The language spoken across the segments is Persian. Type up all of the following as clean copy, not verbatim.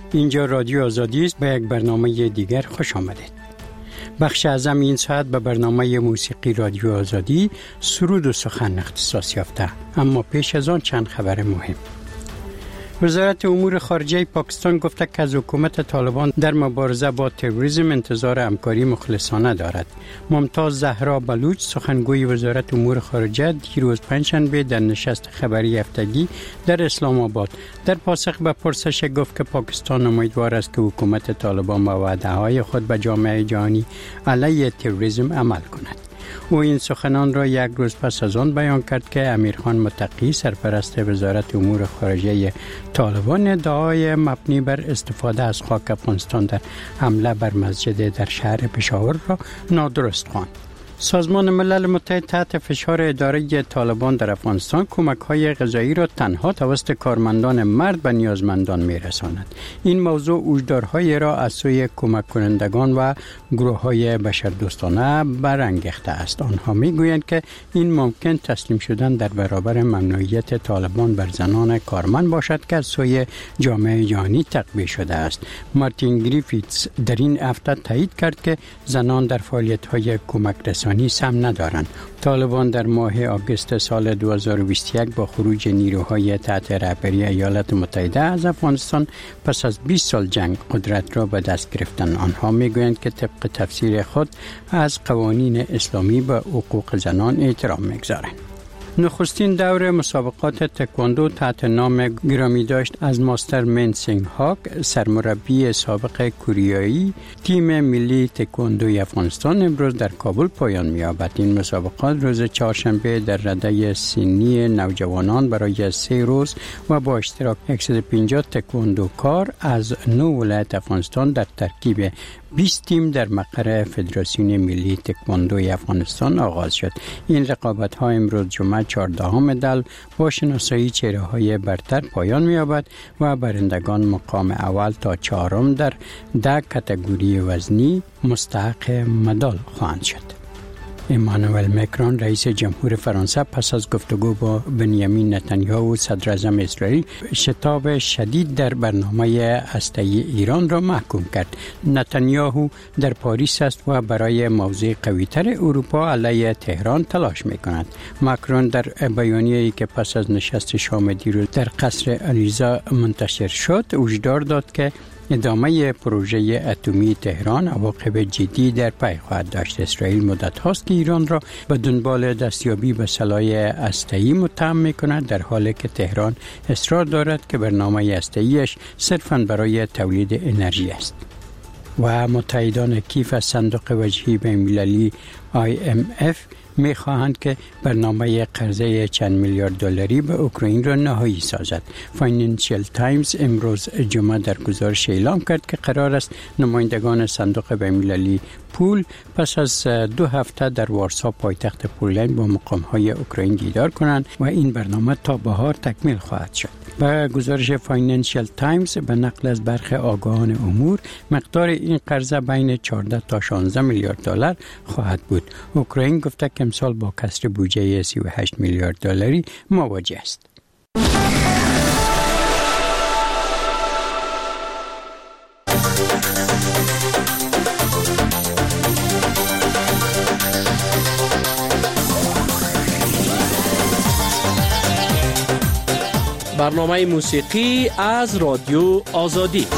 اینجا رادیو آزادی است. به یک برنامه دیگر خوش آمدید. بخش اعظم این ساعت به برنامه موسیقی رادیو آزادی سرود و سخن اختصاص یافته. اما پیش از آن چند خبر مهم. وزارت امور خارجه پاکستان گفته که از حکومت طالبان در مبارزه با تروریسم انتظار همکاری مخلصانه دارد. ممتاز زهرا بلوچ سخنگوی وزارت امور خارجه دیروز پنجشنبه در نشست خبری هفتگی در اسلام آباد در پاسخ به پرسش گفت که پاکستان امیدوار است که حکومت طالبان به وعده‌های خود به جامعه جهانی علیه تروریسم عمل کند. او این سخنان را یک روز پس از آن بیان کرد که امیرخان متقی سرپرست وزارت امور خارجه طالبان ادعای مبنی بر استفاده از خاک افغانستان در حمله بر مسجد در شهر پشاور را نادرست خواند. سازمان ملل متحد تحت فشار اداره طالبان در افغانستان کمک‌های غذایی را تنها توسط کارمندان مرد به نیازمندان می‌رساند. این موضوع هشدارهایی را از سوی کمک کنندگان و گروه‌های بشردوستانه برانگیخته است. آنها می‌گویند که این ممکن تسلیم شدن در برابر ممنوعیت طالبان بر زنان کارمند باشد که از سوی جامعه جهانی تقویه شده است. مارتین گریفیتس در این هفته تایید کرد که زنان در فعالیت‌های کمک سم ندارند. طالبان در ماه آگوست سال 2021 با خروج نیروهای تحت رهبری ایالات متحده از افغانستان پس از 20 سال جنگ قدرت را به دست گرفتند. آنها میگویند که طبق تفسیر خود از قوانین اسلامی به حقوق زنان احترام میگذارند. نخستین دور مسابقات تکواندو تحت نام گرامی داشت از ماستر من سینگ هاک سرمربی سابق کوریایی تیم ملی تکواندوی افغانستان امروز در کابل پایان می‌یابد. این مسابقات روز چهارشنبه در رده سنی نوجوانان برای 3 روز و با اشتراک 150 تکواندوکار از 9 ولایت افغانستان در ترکیب 20 تیم در مقر فدراسیون ملی تکواندوی افغانستان آغاز شد. این رقابت‌ها امروز جمعه 14 دل با شناسایی چهره‌های برتر پایان می‌یابد و برندگان مقام اول تا 4 در 10 کاتگوری وزنی مستحق مدال خواهند شد. امانوئل مکرون رئیس جمهور فرانسه پس از گفتگو با بنیامین نتانیاهو صدر اعظم اسرائیل شتاب شدید در برنامه هسته‌ای ایران را محکوم کرد. نتانیاهو در پاریس است و برای موضع قوی‌تر اروپا علیه تهران تلاش می‌کند. مکرون در بیانیه‌ای که پس از نشست شام دیروز در قصر الیزا منتشر شد هشدار داد که ادامه پروژه اتمی تهران عواقب جدی در پی خواهد داشت. اسرائیل مدت هاست که ایران را به دنبال دستیابی به سلاح هسته‌ای متهم می‌کند، در حالی که تهران اصرار دارد که برنامه هسته‌ایش صرفاً برای تولید انرژی است. و متحدان کیف از صندوق وجهی بین‌المللی IMF می‌خواهند که برنامه قرضه چند میلیارد دلاری به اوکراین را نهایی سازد. فاینانشل تایمز امروز جمعه در گزارش اعلام کرد که قرار است نمایندگان صندوق بین‌المللی پول پس از 2 هفته در وارسا پایتخت پولند با مقام‌های اوکراین دیدار کنند و این برنامه تا بهار تکمیل خواهد شد. با گزارش فاینانشل تایمز به نقل از برخی آگاهان امور مقدار این قرضه بین 14 تا 16 میلیارد دلار خواهد بود. اوکراین گفته که امسال با کسر بودجه 38 میلیارد دلاری مواجه است. برنامه موسیقی از رادیو آزادی.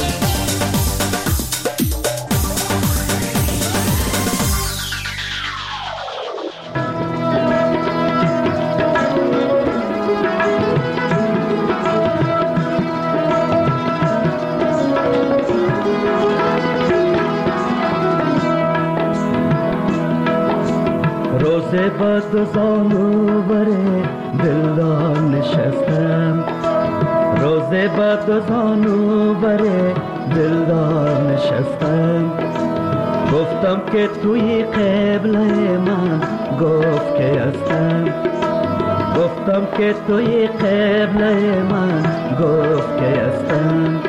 روز بعد زانو بره دلدار نشستم، روز بعد زانو بره دلدار نشستم، گفتم که توی قبله من گفت که هستم، گفتم که توی قبله من گفت که هستم.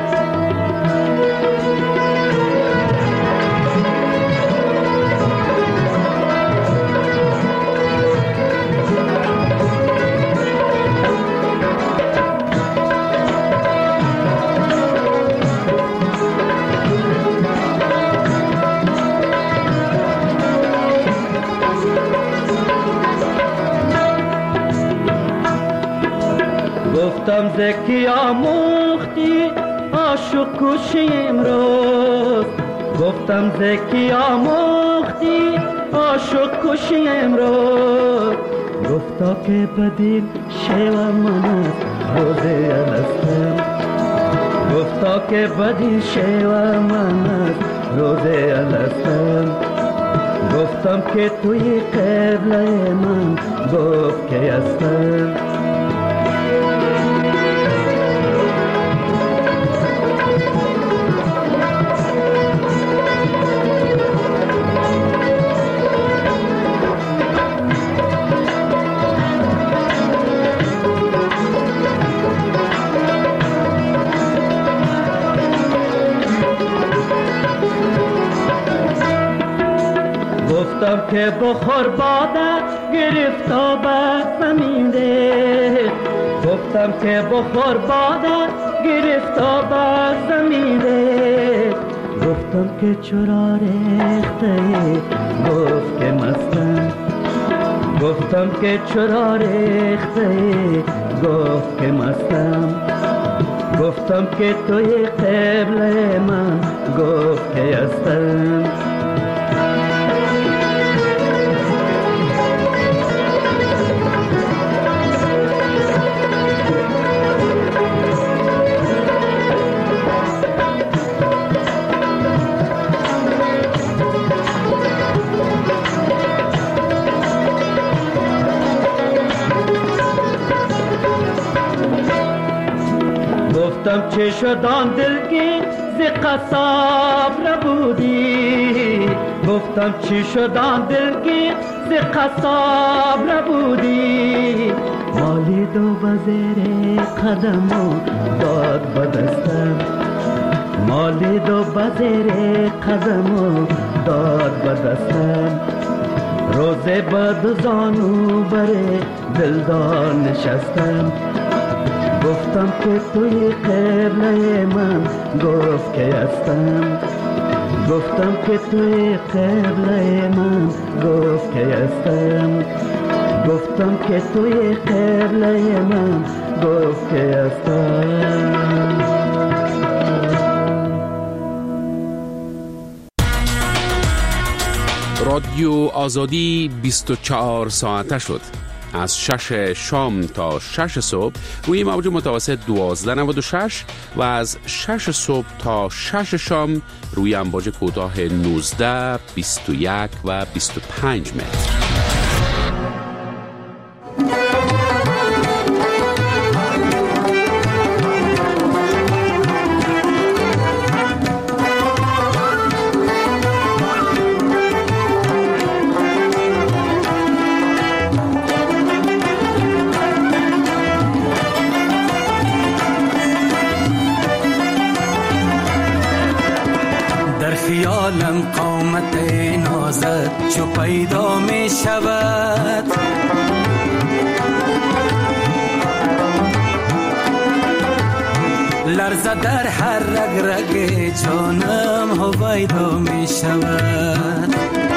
گفتم زکی آموختی عاشق کشی امروز، گفتم زکی آموختی عاشق کشی امروز. گفتا که بدین شیوه من است روزه الستم، گفتا که بدین شیوه من است روزه الستم. گفتم که توی قبله من گفت که هستم. گفتم که بخور باده گرفتا به زمین ده، گفتم که بخور باده گرفتا به زمین ده. گفتم که چرا ریخته گفت که مستم، گفتم که چرا ریخته گفت که مستم. گفتم که توی قبله من گفت که هستم. گفتم چه شدان دلگی ز قصاب نبودی، گفتم چه شدان دلگی ز قصاب نبودی. مالی دو بزیر قدمو داد بدستم، مالی دو بزیر قدمو داد بدستم. روزه بد زانو بره دلدار نشستم. گفتم که توی قبله من گفت که هستم، گفتم که توی قبله من گفت که هستم، گفتم که توی قبله من گفت که هستم. رادیو آزادی 24 ساعته شد. از 6 شام تا 6 صبح روی موج متوسط 1296 و از 6 صبح تا 6 شام روی امواج کوتاه 19، 21 و 25 متر. خیالم قامت نازت چو پیدا می شود، لرزه در هر رگ رگ جانم هویدا می شود.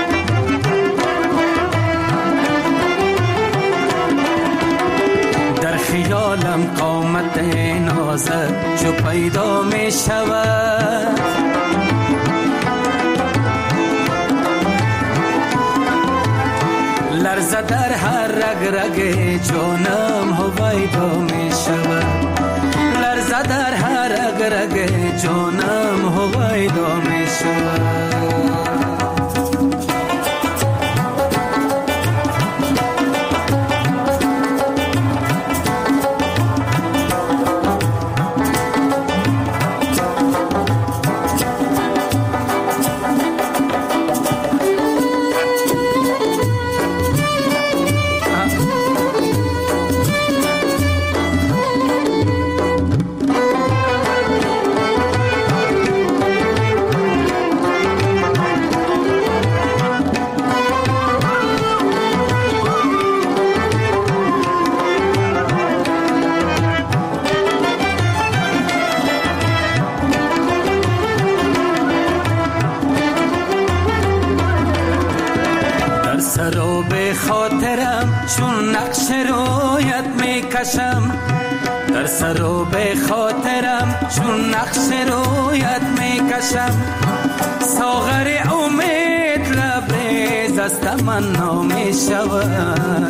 در خیالم قامت نازت چو پیدا می شود، لرزه در هر رگ رگ جانم هویدا می شود، لرزه در هر رگ رگ جانم هویدا می شود. خاطرم چون نقش رویت میکشم، در سر و به خاطرم چون نقش رویت میکشم. ساغر امید لبریز از تمنا میشود.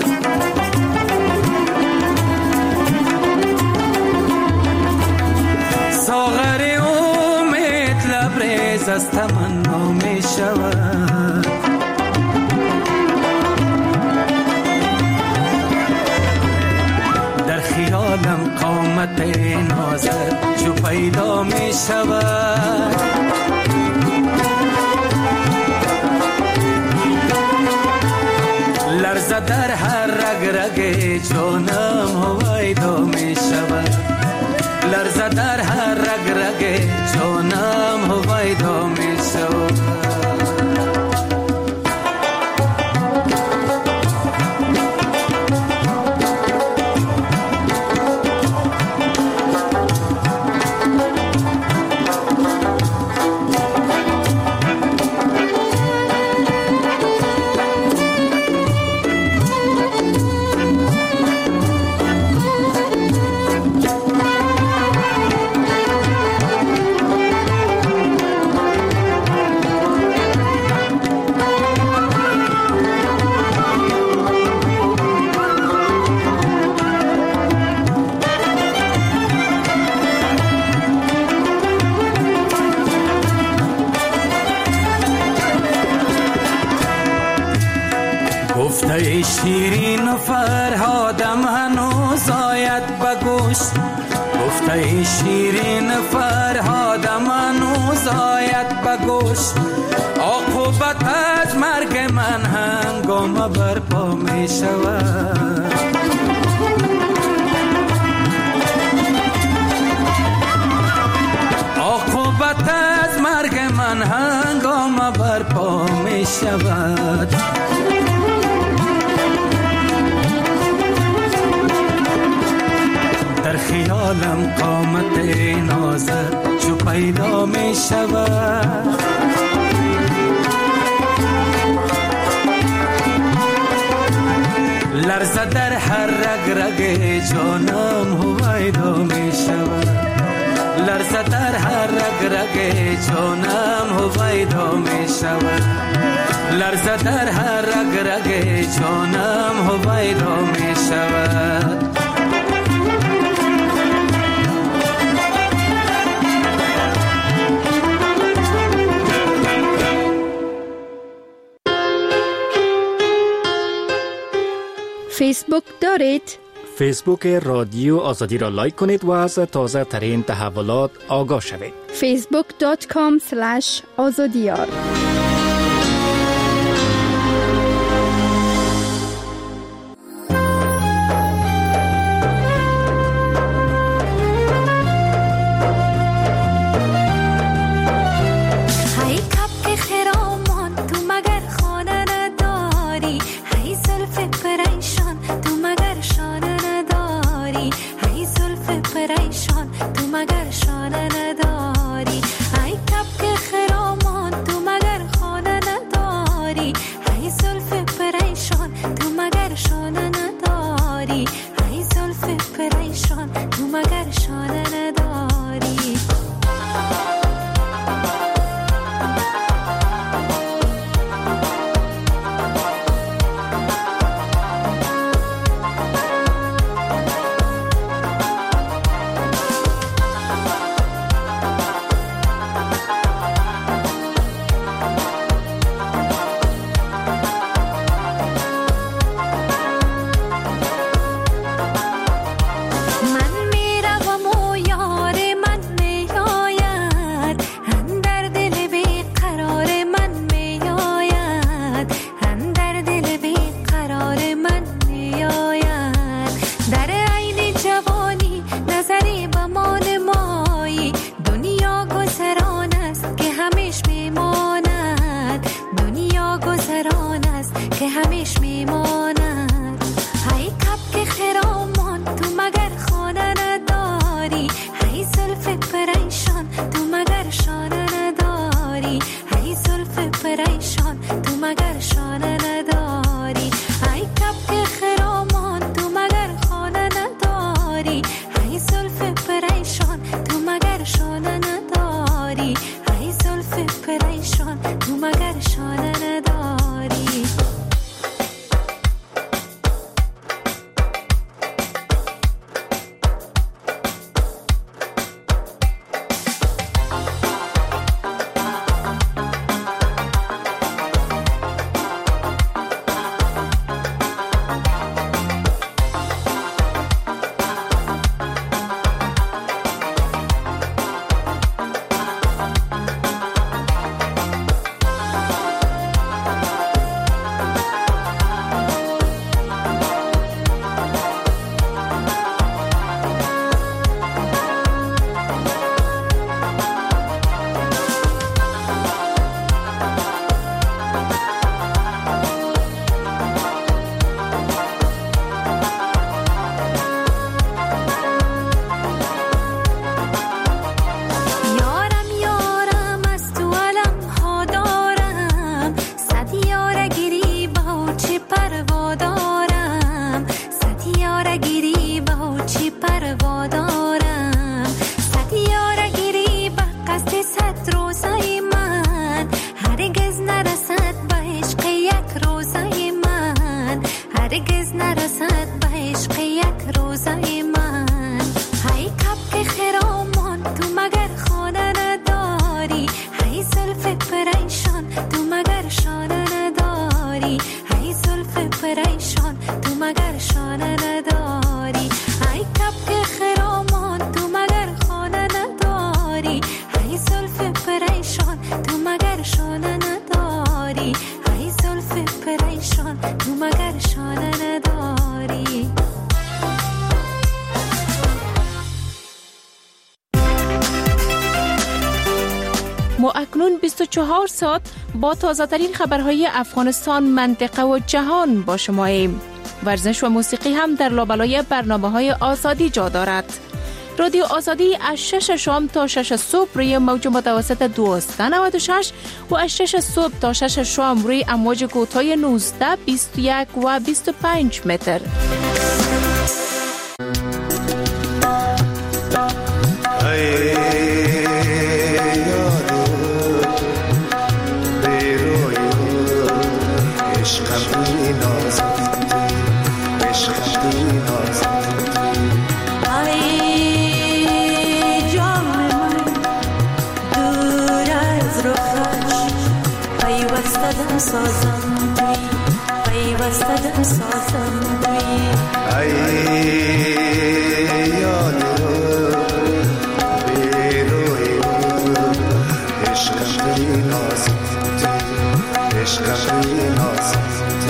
ساغر امید لبریز از تمنا میشود. در خیالم قامت نازت جو پیدا می شود. لرزه در هر رگ رگ جانم هویدا می شود. لرزه در هر رگ رگ جانم هویدا می شود. گفته شیرین و فرهادم هنوز آید بگوش. گفته شیرین فرهادم هنوز آید بگوش. عاقبت از مرگ من هنگام برپا می شود. عاقبت از مرگ من هنگام برپا می شود. در خیالم قامت نازت جو پیدا می شود. لرزه در هر رگ رگ جانم هویدا می شود. لرزه در هر رگ رگ جانم هویدا می شود. لرزه در هر رگ رگ جانم هویدا می شود. فیسبوک دارید؟ فیسبوک رادیو آزادی را لایک کنید و از تازه ترین تحولات آگاه شوید. facebook.com/azadiyar هرگز نرسد به عشق یک روزه من. هی کبک خرامان تو مگر خانه نداری، هی زلف پریشان تو مگر شانه نداری، هی زلف پریشان تو مگر شانه نداری، هی کبک خرامان تو مگر خانه نداری، هی زلف پریشان تو مگر شانه نداری، هی زلف پریشان تو مگر شانه نداری. ما اکنون 24 ساعت با تازه ترین خبرهای افغانستان، منطقه و جهان با شماییم. ورزش و موسیقی هم در لابلای برنامه‌های آزادی جا دارد. رادیو آزادی از 6 شام تا 6 صبح روی موج متوسط 1296 و از 6 صبح تا 6 شام روی امواج کوتاه 19، 21 و 25 متر. پیوستدم سازم توی ای یاد بیروی عشقم توی نازم توی عشقم توی نازم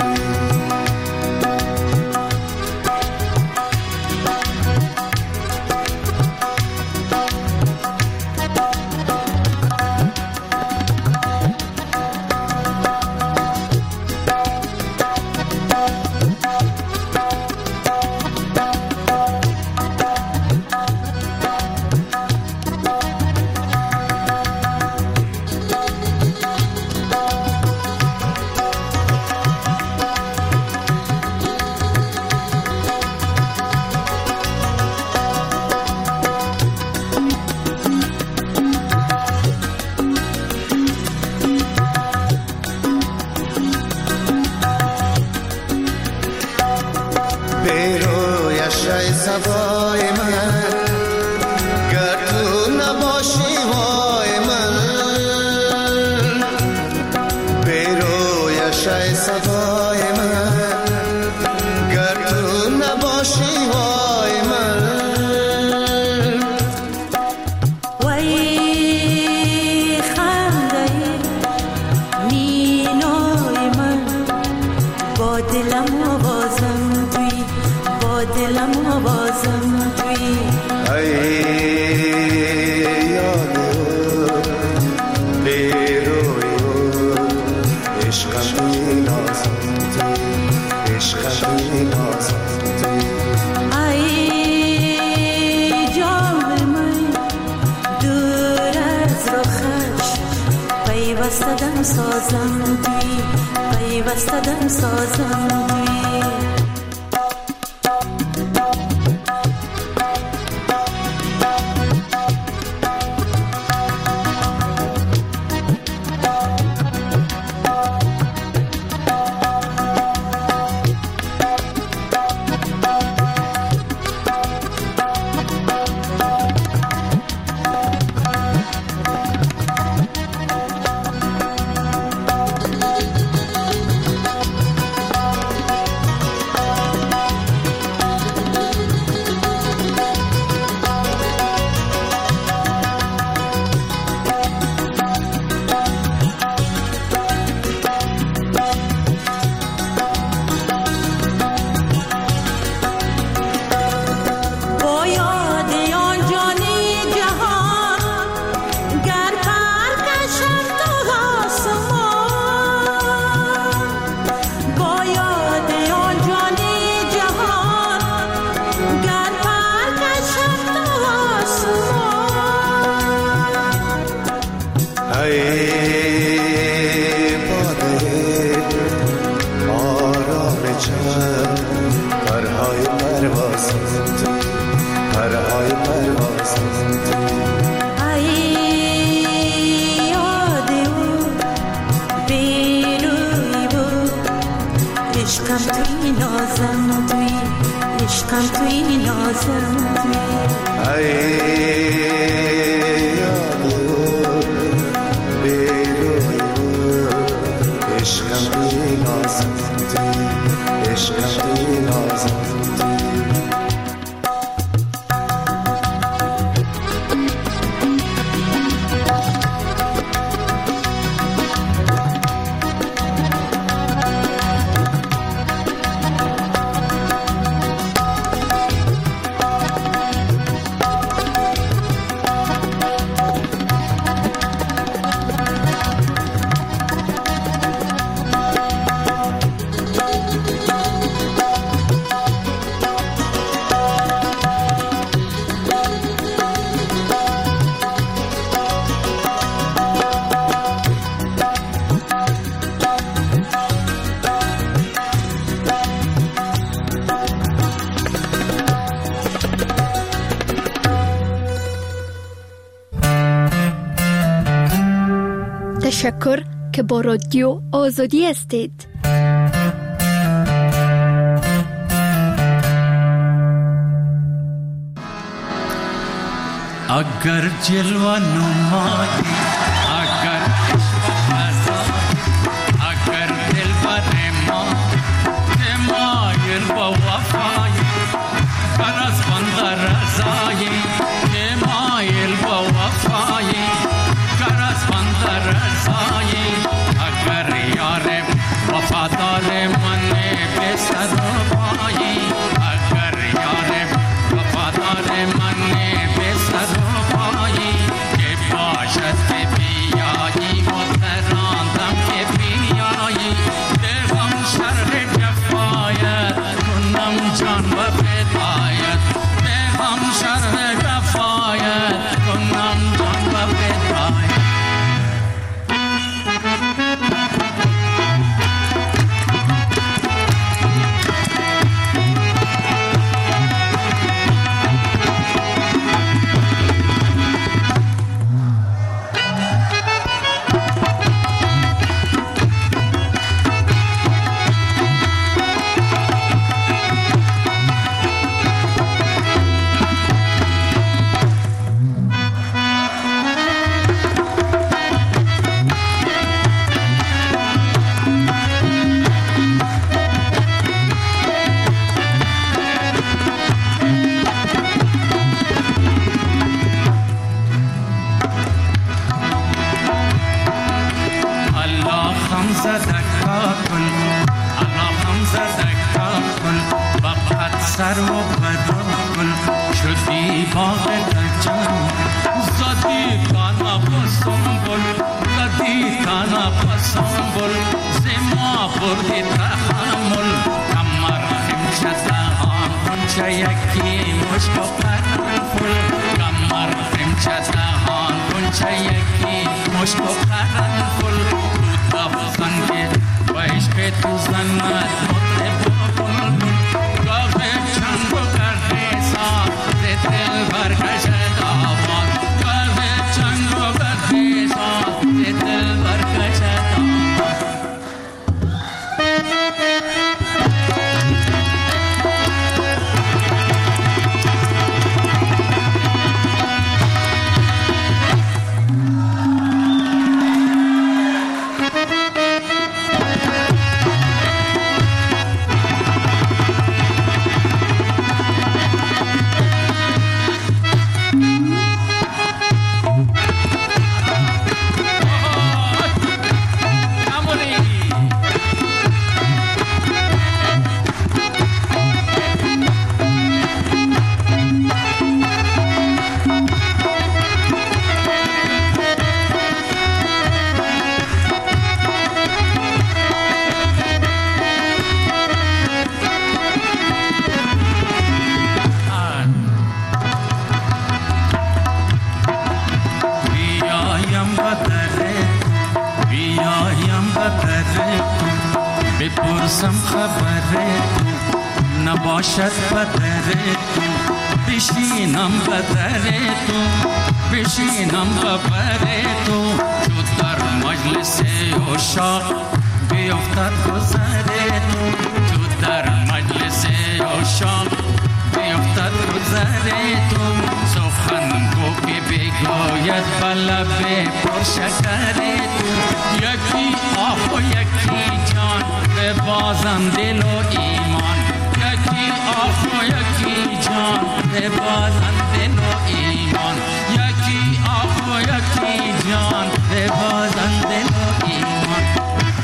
پیوستدم سازم توی پیوستدم سازم توی رازم توی عشقم توی نازم توی عشقم توی نازم توی عشقم توی نازم تشکر که با رادیو آزادی هستید. اگر جلوه نمایی اگر عشق بزایی اگر دل بر ما مایل با وفایی برز بند رضایی مایل با وفایی برز بند رضایی اگر یار وفادار من به سر و پایی اگر یار وفادار من به سر و پایی که باشد که بیایی متراندم که بیایی دلم شرح جفایت کنم جان و فدایت دلم شرح جفایت کنم جان و فدایت سر و بداکن شدی باغ دلجان زدی کانا بسنبل زدی کانا بسنبل زما بردی تحمل کمر خمشت آن کنچه یکی مشک و قرنفل کمر خمشت آن کنچه یکی مشک و قرنفل تو دفزن که و عشق تو زند مطرب و بلبل دل برکشد آباد قلب چند رو برخیزاد دل برکشد آباد بپرسم خبره تو نباشد بدره تو بشینم بدره تو بشینم ببره تو چو در مجلس عشاق بیفتد گذره تو چو در مجلس عشاق بیفتد گذرتون سخن گو که بگوید بلب پرشکرتون یکی آه و یکی جان به بازم دل و ایمان یکی آه و یکی جان به بازم دل و ایمان یکی آه و یکی جان به بازم دل و ایمان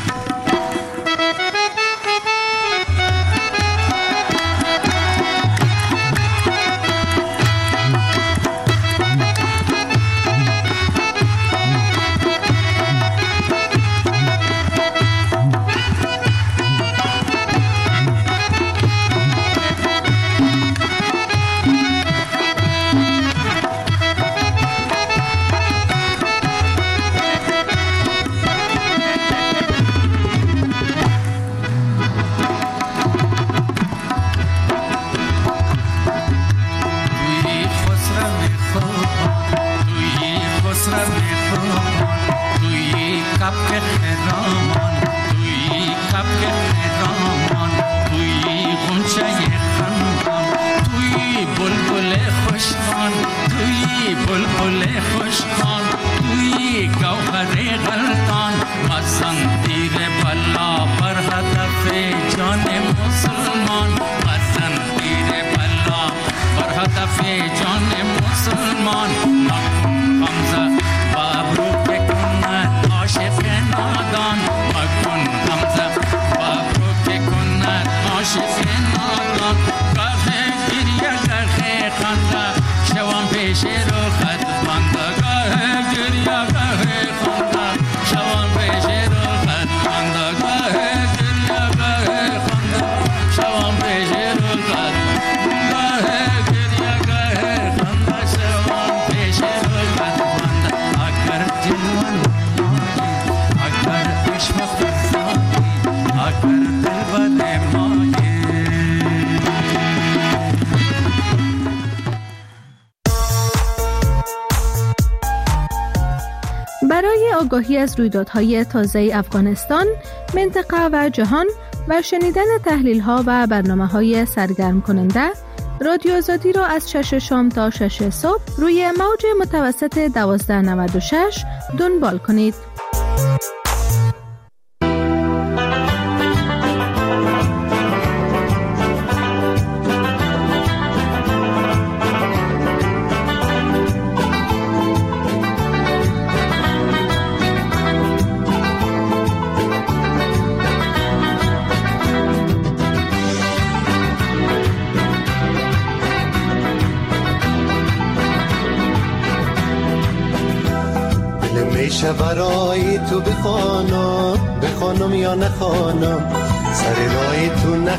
برای آگاهی از رویدادهای تازه افغانستان، منطقه و جهان و شنیدن تحلیل‌ها و برنامه‌های سرگرم کننده، رادیو آزادی را از 6 شام تا 6 صبح روی موج متوسط 1296 دنبال کنید. برای تو بخوانم یا نخوانم سر رای تو